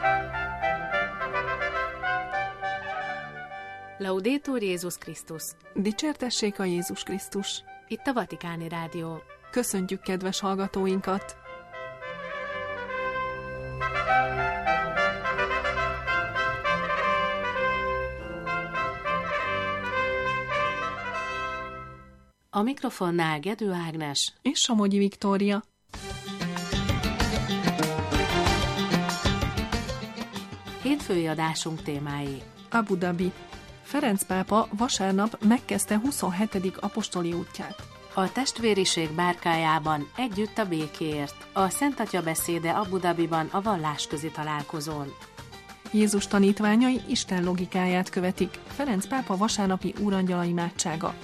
Laudetur Jézus Krisztus! Dicsértessék a Jézus Krisztus! Itt a Vatikáni Rádió. Köszöntjük kedves hallgatóinkat! A mikrofonnál Gedő Ágnes és Somogyi Viktória. Hétfői adásunk témái. Abu Dhabi. Ferenc pápa vasárnap megkezdte 27. apostoli útját. A testvériség bárkájában együtt a békéért. A Szent Atya beszéde Abu Dhabiban a vallásközi találkozón. Jézus tanítványai Isten logikáját követik. Ferenc pápa vasárnapi úrangyala imádsága.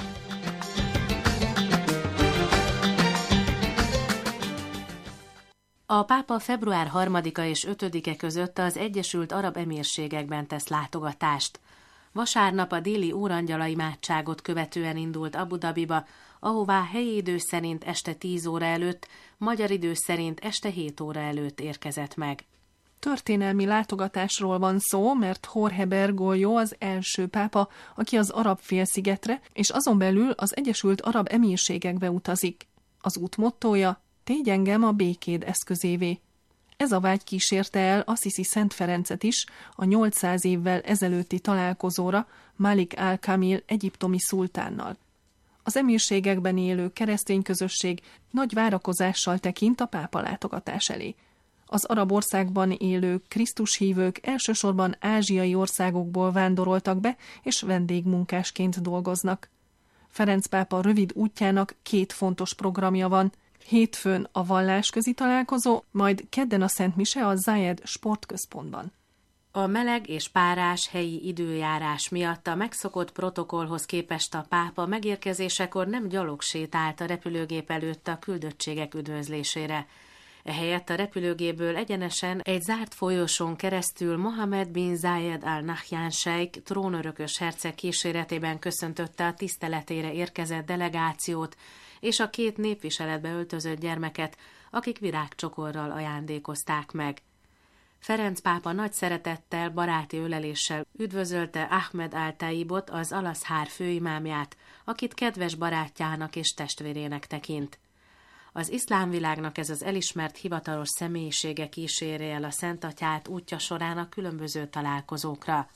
A pápa február 3-a és 5-e között az Egyesült Arab Emírségekben tesz látogatást. Vasárnap a déli úrangyala imádságot követően indult Abu Dhabiba, ahová helyi idő szerint este 10 óra előtt, magyar idő szerint este 7 óra előtt érkezett meg. Történelmi látogatásról van szó, mert Jorge Bergoglio az első pápa, aki az Arab-félszigetre és azon belül az Egyesült Arab Emírségekbe utazik. Az út mottója: tégy engem a békéd eszközévé. Ez a vágy kísérte el Assisi Szent Ferencet is a 800 évvel ezelőtti találkozóra Malik al-Kamil egyiptomi szultánnal. Az emírségekben élő keresztény közösség nagy várakozással tekint a pápa látogatás elé. Az arab országban élő krisztushívők elsősorban ázsiai országokból vándoroltak be, és vendégmunkásként dolgoznak. Ferenc pápa rövid útjának 2 fontos programja van. Hétfőn a vallásközi találkozó, majd kedden a Szent Mise a Zayed sportközpontban. A meleg és párás helyi időjárás miatt a megszokott protokollhoz képest a pápa megérkezésekor nem gyalogsétált a repülőgép előtt a küldöttségek üdvözlésére. Ehelyett a repülőgépből egyenesen egy zárt folyosón keresztül Mohammed bin Zayed Al Nahyan Sheikh trónörökös herceg kíséretében köszöntötte a tiszteletére érkezett delegációt és a 2 népviseletbe öltözött gyermeket, akik virágcsokorral ajándékozták meg. Ferenc pápa nagy szeretettel, baráti öleléssel üdvözölte Ahmed al-Taibot, az Al-Azhar főimámját, akit kedves barátjának és testvérének tekint. Az iszlám világnak ez az elismert hivatalos személyisége kíséri el a Szent Atyát útja során a különböző találkozókra.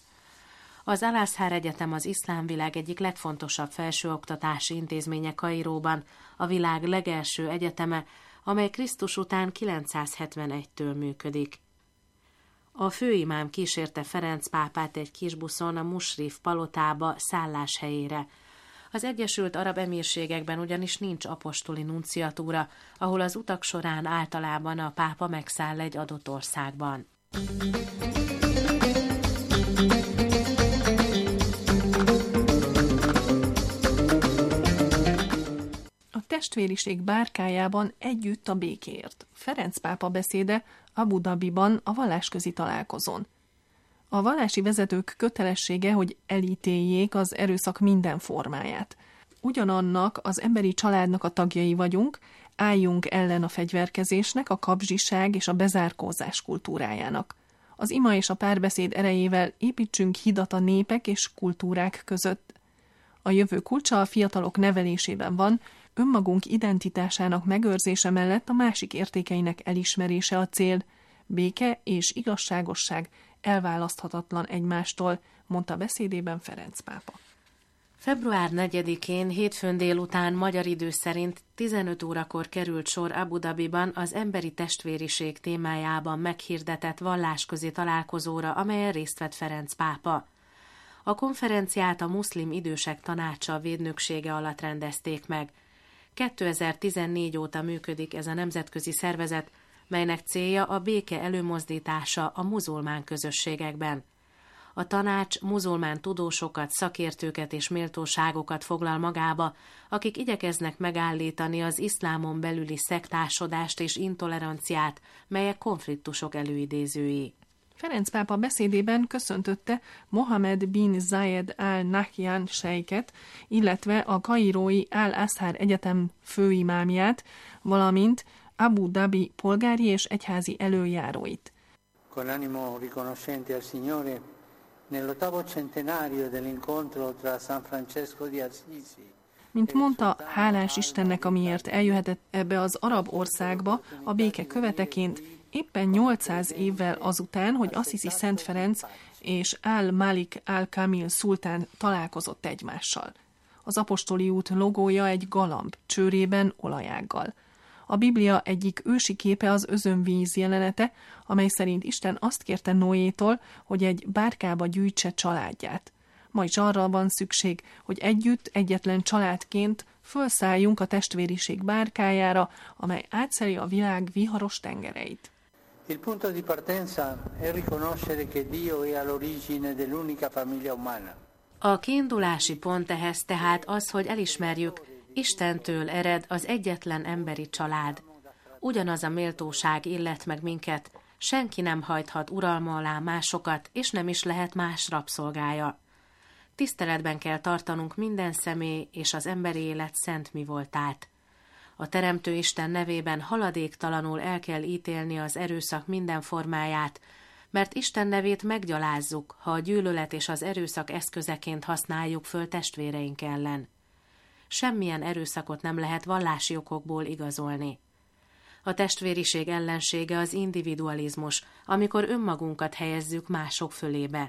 Az Al-Azhar Egyetem az iszlám világ egyik legfontosabb felsőoktatási intézménye Kairóban, a világ legelső egyeteme, amely Krisztus után 971-től működik. A főimám kísérte Ferenc pápát egy kisbuszon a Musrif palotába szálláshelyére. Az Egyesült Arab Emírségekben ugyanis nincs apostoli nunciatúra, ahol az utak során általában a pápa megszáll egy adott országban. Testvériség bárkájában együtt a békéért. Ferenc pápa beszéde Abu Dhabiban a vallásközi találkozón. A vallási vezetők kötelessége, hogy elítéljék az erőszak minden formáját. Ugyanannak az emberi családnak a tagjai vagyunk, álljunk ellen a fegyverkezésnek, a kapzsiság és a bezárkózás kultúrájának. Az ima és a párbeszéd erejével építsünk hidat a népek és kultúrák között. A jövő kulcsa a fiatalok nevelésében van, önmagunk identitásának megőrzése mellett a másik értékeinek elismerése a cél. Béke és igazságosság elválaszthatatlan egymástól, mondta beszédében Ferenc pápa. Február 4-én hétfőn délután magyar idő szerint 15 órakor került sor Abu Dhabiban az emberi testvériség témájában meghirdetett vallásközi találkozóra, amelyen részt vett Ferenc pápa. A konferenciát a Muszlim Idősek Tanácsa védnöksége alatt rendezték meg. 2014 óta működik ez a nemzetközi szervezet, melynek célja a béke előmozdítása a muzulmán közösségekben. A tanács muzulmán tudósokat, szakértőket és méltóságokat foglal magába, akik igyekeznek megállítani az iszlámon belüli szektásodást és intoleranciát, melyek konfliktusok előidézői. Ferenc pápa beszédében köszöntötte Mohammed bin Zayed Al Nahyan Sheikhet, illetve a kairói Al-Azhar Egyetem főimámját, valamint Abu Dhabi polgári és egyházi előjáróit. Con animo riconoscente al Signore, nell'8° centenario dell'incontro tra San Francesco di Assisi. Mint mondta, hálás Istennek, amiért eljöhetett ebbe az arab országba a béke követeként, éppen 800 évvel azután, hogy Assisi Szent Ferenc és Al-Malik al-Kamil szultán találkozott egymással. Az apostoli út logója egy galamb, csőrében olajággal. A Biblia egyik ősi képe az özönvíz jelenete, amely szerint Isten azt kérte Noétól, hogy egy bárkába gyűjtse családját. Ma is arra van szükség, hogy együtt, egyetlen családként fölszálljunk a testvériség bárkájára, amely átszeli a világ viharos tengereit. Il punto di partenza è riconoscere che Dio è all'origine dell'unica famiglia umana. A kiindulási pont ehhez tehát az, hogy elismerjük, Istentől ered az egyetlen emberi család. Ugyanaz a méltóság illet meg minket, senki nem hajthat uralma alá másokat, és nem is lehet más rabszolgája. Tiszteletben kell tartanunk minden személy és az emberi élet szent mivoltát. A Teremtő Isten nevében haladéktalanul el kell ítélni az erőszak minden formáját, mert Isten nevét meggyalázzuk, ha a gyűlölet és az erőszak eszközeként használjuk föl testvéreink ellen. Semmilyen erőszakot nem lehet vallási okokból igazolni. A testvériség ellensége az individualizmus, amikor önmagunkat helyezzük mások fölébe.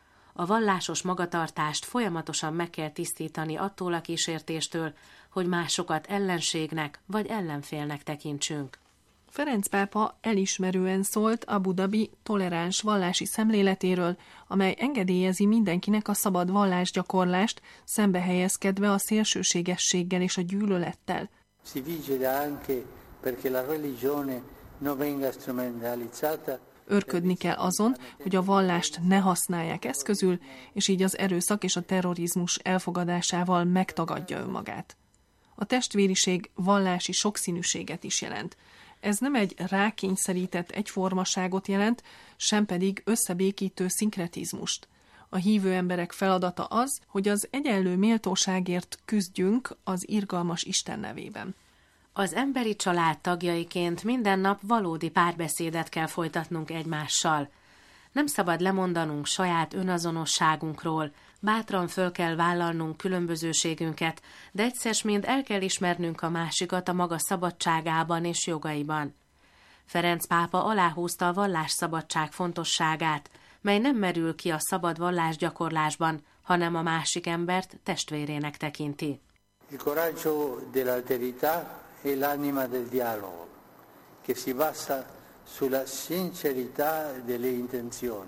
A vallásos magatartást folyamatosan meg kell tisztítani attól a kísértéstől, hogy másokat ellenségnek vagy ellenfélnek tekintsünk. Ferenc pápa elismerően szólt Abu Dhabi toleráns vallási szemléletéről, amely engedélyezi mindenkinek a szabad vallásgyakorlást, szembe helyezkedve a szélsőségességgel és a gyűlölettel. Si vigila anche perché la religione non venga strumentalizzata. Őrködni kell azon, hogy a vallást ne használják eszközül, és így az erőszak és a terrorizmus elfogadásával megtagadja önmagát. A testvériség vallási sokszínűséget is jelent. Ez nem egy rákényszerített egyformaságot jelent, sem pedig összebékítő szinkretizmust. A hívő emberek feladata az, hogy az egyenlő méltóságért küzdjünk az irgalmas Isten nevében. Az emberi család tagjaiként minden nap valódi párbeszédet kell folytatnunk egymással. Nem szabad lemondanunk saját önazonosságunkról, bátran föl kell vállalnunk különbözőségünket, de egyszer mind el kell ismernünk a másikat a maga szabadságában és jogaiban. Ferenc pápa aláhúzta a vallásszabadság fontosságát, mely nem merül ki a szabad vallásgyakorlásban, hanem a másik embert testvérének tekinti. Il coraggio dell'alterità è l'anima del dialogo, che si basa sulla sincerità delle intenzioni.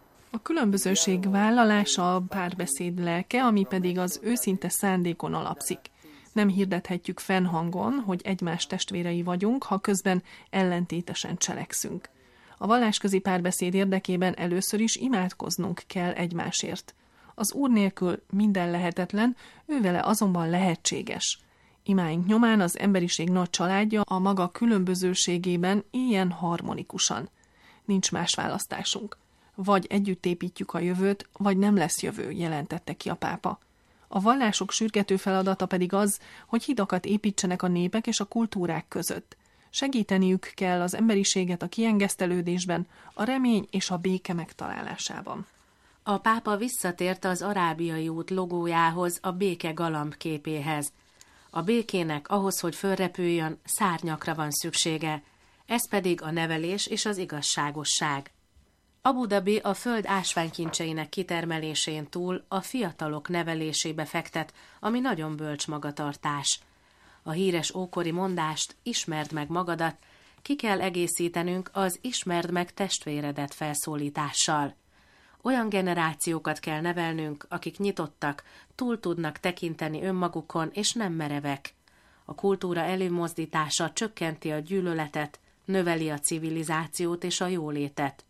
A különbözőség vállalása a párbeszéd lelke, ami pedig az őszinte szándékon alapszik. Nem hirdethetjük fennhangon, hogy egymás testvérei vagyunk, ha közben ellentétesen cselekszünk. A vallásközi párbeszéd érdekében először is imádkoznunk kell egymásért. Az Úr nélkül minden lehetetlen, ővele azonban lehetséges. Imáink nyomán az emberiség nagy családja a maga különbözőségében éljen harmonikusan. Nincs más választásunk. Vagy együtt építjük a jövőt, vagy nem lesz jövő, jelentette ki a pápa. A vallások sürgető feladata pedig az, hogy hidakat építsenek a népek és a kultúrák között. Segíteniük kell az emberiséget a kiengesztelődésben, a remény és a béke megtalálásában. A pápa visszatért az arábiai út logójához, a béke galamb képéhez. A békének ahhoz, hogy fölrepüljön, szárnyakra van szüksége, ez pedig a nevelés és az igazságosság. Abu Dhabi a föld ásványkincseinek kitermelésén túl a fiatalok nevelésébe fektet, ami nagyon bölcs magatartás. A híres ókori mondást, ismerd meg magadat, ki kell egészítenünk az ismerd meg testvéredet felszólítással. Olyan generációkat kell nevelnünk, akik nyitottak, túl tudnak tekinteni önmagukon és nem merevek. A kultúra előmozdítása csökkenti a gyűlöletet, növeli a civilizációt és a jólétet.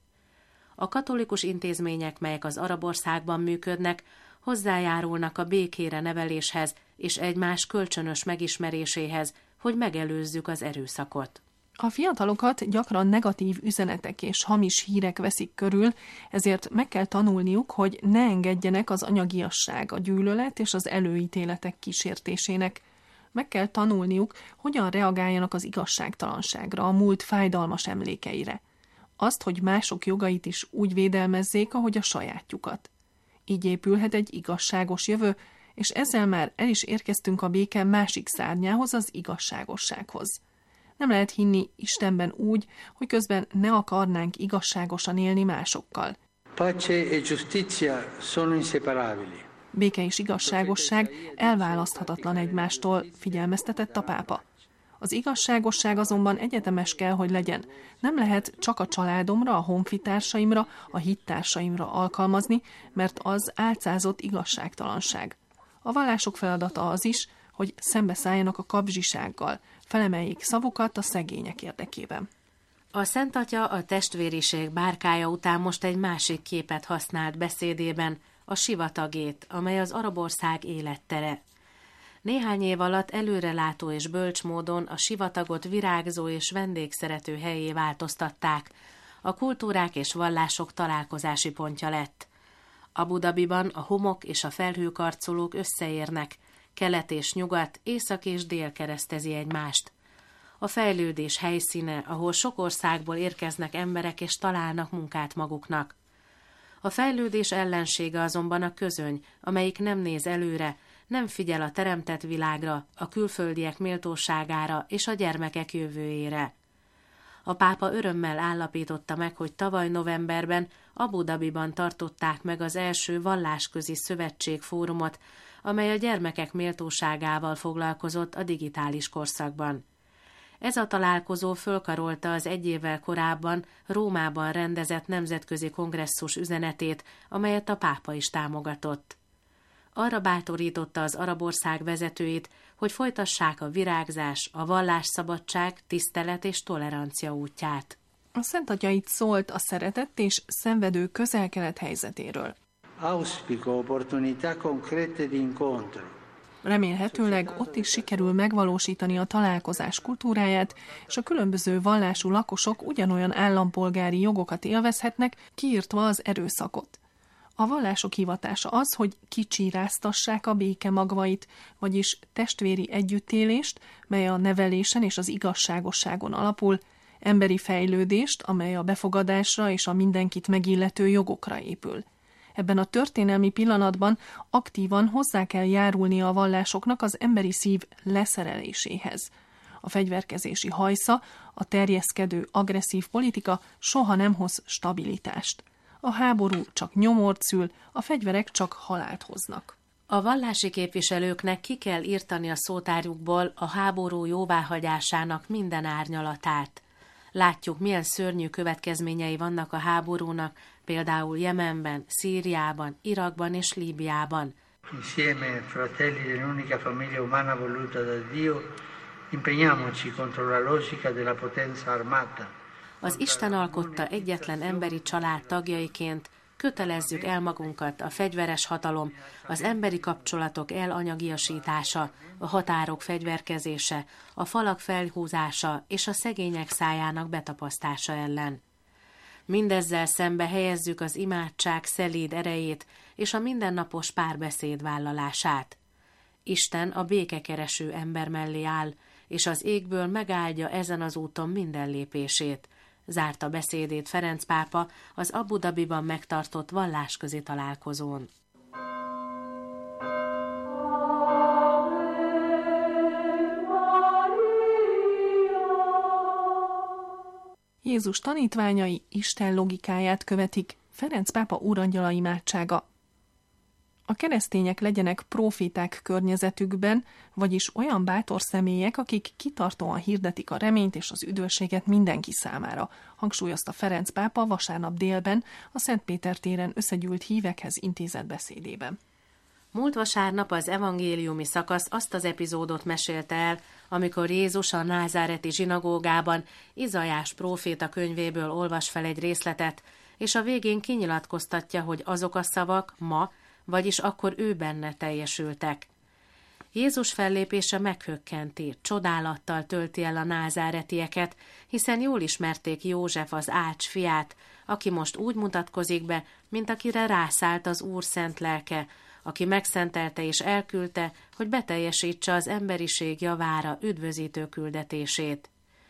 A katolikus intézmények, melyek az arab országban működnek, hozzájárulnak a békére neveléshez és egymás kölcsönös megismeréséhez, hogy megelőzzük az erőszakot. A fiatalokat gyakran negatív üzenetek és hamis hírek veszik körül, ezért meg kell tanulniuk, hogy ne engedjenek az anyagiasság, a gyűlölet és az előítéletek kísértésének. Meg kell tanulniuk, hogyan reagáljanak az igazságtalanságra, a múlt fájdalmas emlékeire. azt, hogy mások jogait is úgy védelmezzék, ahogy a sajátjukat. Így épülhet egy igazságos jövő, és ezzel már el is érkeztünk a béke másik szárnyához, az igazságossághoz. Nem lehet hinni Istenben úgy, hogy közben ne akarnánk igazságosan élni másokkal. Pace e giustizia sono inseparabili. Béke és igazságosság elválaszthatatlan egymástól, figyelmeztetett a pápa. Az igazságosság azonban egyetemes kell, hogy legyen. Nem lehet csak a családomra, a honfitársaimra, a hittársaimra alkalmazni, mert az álcázott igazságtalanság. A vallások feladata az is, hogy szembeszálljanak a kapzsisággal, felemeljék szavukat a szegények érdekében. A Szent Atya a testvériség bárkája után most egy másik képet használt beszédében, a sivatagét, amely az arab ország élettere. Néhány év alatt előrelátó és bölcs módon a sivatagot virágzó és vendégszerető helyé változtatták. A kultúrák és vallások találkozási pontja lett. Abu Dhabiban a homok és a felhőkarcolók összeérnek, kelet és nyugat, észak és dél keresztezi egymást. A fejlődés helyszíne, ahol sok országból érkeznek emberek és találnak munkát maguknak. A fejlődés ellensége azonban a közöny, amelyik nem néz előre, nem figyel a teremtett világra, a külföldiek méltóságára és a gyermekek jövőjére. A pápa örömmel állapította meg, hogy tavaly novemberben Abu Dhabiban tartották meg az első vallásközi szövetségfórumot, amely a gyermekek méltóságával foglalkozott a digitális korszakban. Ez a találkozó fölkarolta az egy évvel korábban Rómában rendezett nemzetközi kongresszus üzenetét, amelyet a pápa is támogatott. Arra bátorította az arab ország vezetőit, hogy folytassák a virágzás, a vallásszabadság, tisztelet és tolerancia útját. A Szent Atya itt szólt a szeretett és szenvedő Közel-Kelet helyzetéről. Auspico opportunità concrete di incontro. Remélhetőleg ott is sikerül megvalósítani a találkozás kultúráját, és a különböző vallású lakosok ugyanolyan állampolgári jogokat élvezhetnek, kiírtva az erőszakot. A vallások hivatása az, hogy kicsíráztassák a béke magvait, vagyis testvéri együttélést, mely a nevelésen és az igazságosságon alapul, emberi fejlődést, amely a befogadásra és a mindenkit megillető jogokra épül. Ebben a történelmi pillanatban aktívan hozzá kell járulnia a vallásoknak az emberi szív leszereléséhez. A fegyverkezési hajsza, a terjeszkedő agresszív politika soha nem hoz stabilitást. A háború csak nyomort szül, a fegyverek csak halált hoznak. A vallási képviselőknek ki kell írtani a szótárjukból a háború jóváhagyásának minden árnyalatát. Látjuk, milyen szörnyű következményei vannak a háborúnak, például Jemenben, Szíriában, Irakban és Líbiában. Insieme, fratelli dell'unica famiglia umana voluta da Dio, impegniamoci contro la logica della potenza armata. Az Isten alkotta egyetlen emberi család tagjaiként kötelezzük el magunkat a fegyveres hatalom, az emberi kapcsolatok elanyagiasítása, a határok fegyverkezése, a falak felhúzása és a szegények szájának betapasztása ellen. Mindezzel szembe helyezzük az imádság szelíd erejét és a mindennapos párbeszéd vállalását. Isten a békekereső ember mellé áll, és az égből megáldja ezen az úton minden lépését, zárta beszédét Ferenc pápa az Abu Dhabiban megtartott vallásközi találkozón. Jézus tanítványai Isten logikáját követik, Ferenc pápa úrangyala imádsága. A keresztények legyenek próféták környezetükben, vagyis olyan bátor személyek, akik kitartóan hirdetik a reményt és az üdvösséget mindenki számára, hangsúlyozta Ferenc pápa vasárnap délben a Szent Péter téren összegyűlt hívekhez intézett beszédében. Múlt vasárnap az evangéliumi szakasz azt az epizódot mesélte el, amikor Jézus a názáreti zsinagógában Izaiás próféta könyvéből olvas fel egy részletet, és a végén kinyilatkoztatja, hogy azok a szavak ma, vagyis akkor ő benne teljesültek. Jézus fellépése meghökkenti, csodálattal tölti el a názáretieket, hiszen jól ismerték József az Ács fiát, aki most úgy mutatkozik be, mint akire rászállt az Úr szent lelke, aki megszentelte és elküldte, hogy beteljesítse az emberiség javára üdvözítő küldetését.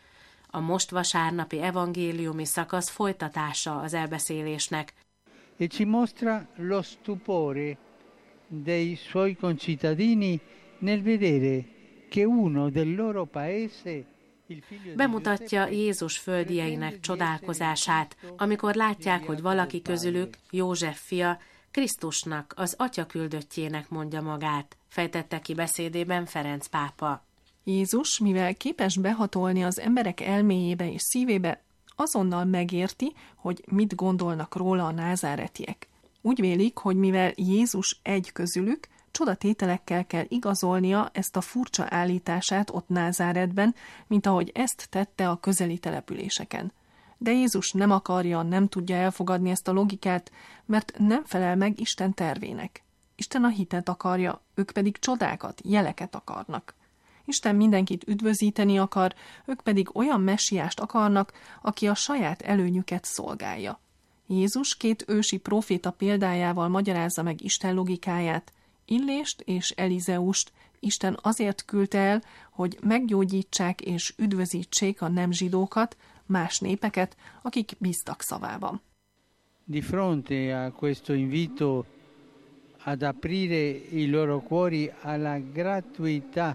A most vasárnapi evangéliumi szakasz folytatása az elbeszélésnek. E ci mostra lo stupore dei suoi concittadini nel vedere che uno del loro paese. Bemutatja Jézus földieinek csodálkozását, amikor látják, hogy valaki közülük, József fia, Krisztusnak, az Atya küldöttjének mondja magát, fejtette ki beszédében Ferenc pápa. Jézus, mivel képes behatolni az emberek elméjébe és szívébe, azonnal megérti, hogy mit gondolnak róla a názáretiek. Úgy vélik, hogy mivel Jézus egy közülük, csodatételekkel kell igazolnia ezt a furcsa állítását ott Názáretben, mint ahogy ezt tette a közeli településeken. De Jézus nem tudja elfogadni ezt a logikát, mert nem felel meg Isten tervének. Isten a hitet akarja, ők pedig csodákat, jeleket akarnak. Isten mindenkit üdvözíteni akar, ők pedig olyan messiást akarnak, aki a saját előnyüket szolgálja. Jézus 2 ősi próféta példájával magyarázza meg Isten logikáját. Illést és Elizeust Isten azért küldte el, hogy meggyógyítsák és üdvözítsék a nem zsidókat, más népeket, akik bíztak szavában. Di fronte a questo invito ad aprire i loro cuori alla gratuità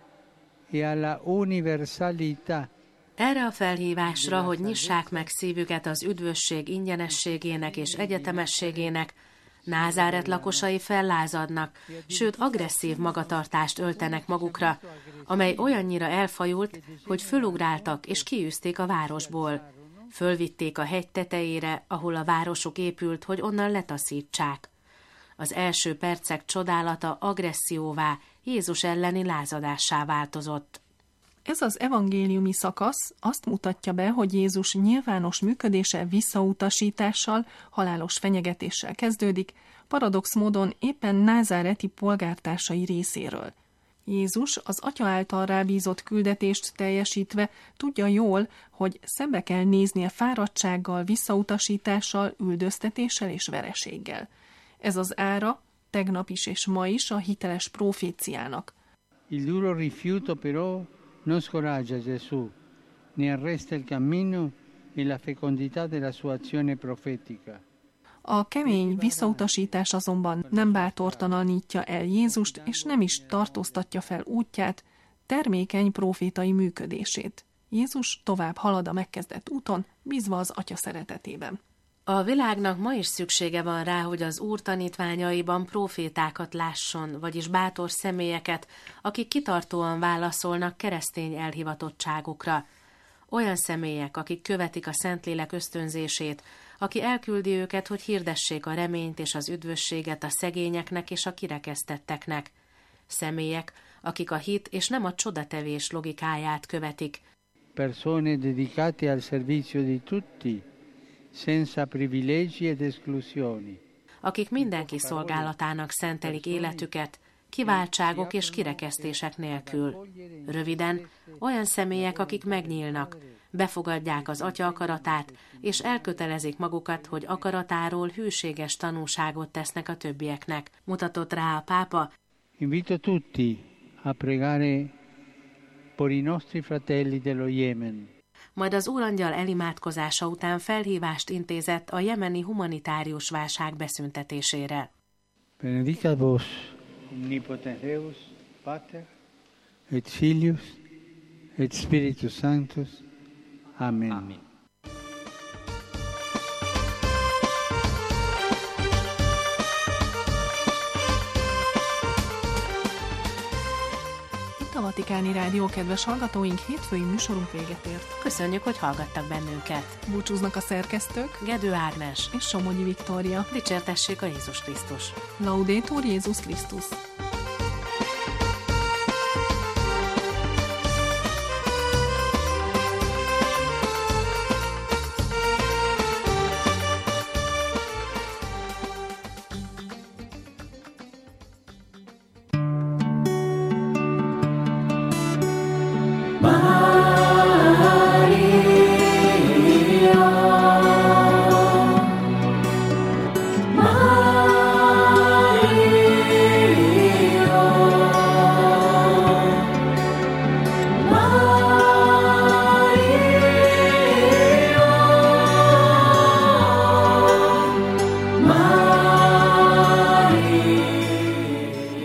e alla universalità. Erre a felhívásra, hogy nyissák meg szívüket az üdvösség ingyenességének és egyetemességének, Názáret lakosai fellázadnak, sőt agresszív magatartást öltenek magukra, amely olyannyira elfajult, hogy fölugráltak és kiűzték a városból. Fölvitték a hegy tetejére, ahol a városuk épült, hogy onnan letaszítsák. Az első percek csodálata agresszióvá, Jézus elleni lázadássá változott. Ez az evangéliumi szakasz azt mutatja be, hogy Jézus nyilvános működése visszautasítással, halálos fenyegetéssel kezdődik, paradox módon éppen názáreti polgártársai részéről. Jézus az Atya által rábízott küldetést teljesítve tudja jól, hogy szembe kell néznie fáradtsággal, visszautasítással, üldöztetéssel és vereséggel. Ez az ára tegnap is és ma is a hiteles proféciának. Il duro rifiuto però non scoraggia Gesù, ne arresta il cammino e la fecondità della sua azione profetica. A kemény visszautasítás azonban nem bátortalanítja el Jézust, és nem is tartóztatja fel útját, termékeny prófétai működését. Jézus tovább halad a megkezdett úton, bízva az Atya szeretetében. A világnak ma is szüksége van rá, hogy az Úr tanítványaiban prófétákat lásson, vagyis bátor személyeket, akik kitartóan válaszolnak keresztény elhivatottságukra. Olyan személyek, akik követik a Szentlélek ösztönzését, aki elküldi őket, hogy hirdessék a reményt és az üdvösséget a szegényeknek és a kirekesztetteknek. Személyek, akik a hit és nem a csodatevés logikáját követik. Persone dedicate al servizio di tutti, senza privilegi ed esclusioni. Akik mindenki szolgálatának szentelik életüket, kiváltságok és kirekesztések nélkül. Röviden, olyan személyek, akik megnyílnak, befogadják az Atya akaratát, és elkötelezik magukat, hogy akaratáról hűséges tanúságot tesznek a többieknek, mutatott rá a pápa. Invito tutti a pregare por i nostri fratelli dello Yemen. Majd az Úrangyal elimádkozása után felhívást intézett a jemeni humanitárius válság beszüntetésére. Benedicat vos, omnipotens Deus, Pater, et Filius, et Spiritus Sanctus. Amen. Amen. A Vatikáni Rádió kedves hallgatóink, hétfői műsorunk véget ért. Köszönjük, hogy hallgattak bennünket. Búcsúznak a szerkesztők, Gedő Ágnes és Somogyi Viktória. Dicsértessék a Jézus Krisztus. Laudetur Jézus Krisztus. Maria.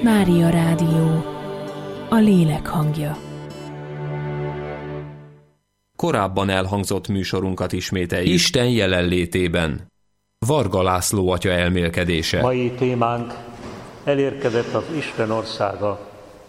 Mária Rádió, a lélek hangja. Korábban elhangzott műsorunkat ismételjük. Isten jelenlétében. Varga László atya elmélkedése. Mai témánk: elérkezett az Isten országa.